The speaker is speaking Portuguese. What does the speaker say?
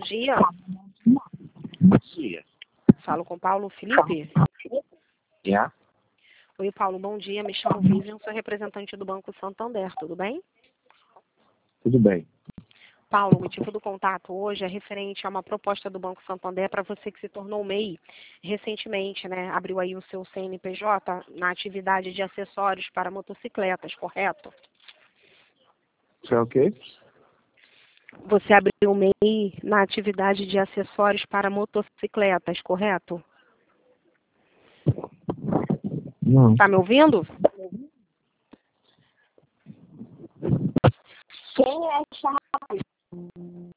dia. Bom dia. Falo com Paulo Felipe. Yeah. Oi, Paulo, bom dia. Me chamo Vivian, sou representante do Banco Santander, tudo bem? Tudo bem. Paulo, o motivo do contato hoje é referente a uma proposta do Banco Santander para você que se tornou MEI recentemente, né? Abriu aí o seu CNPJ na atividade de acessórios para motocicletas, correto? Isso é o quê? Você abriu o MEI na atividade de acessórios para motocicletas, correto? Não. Está me ouvindo? Quem é essa?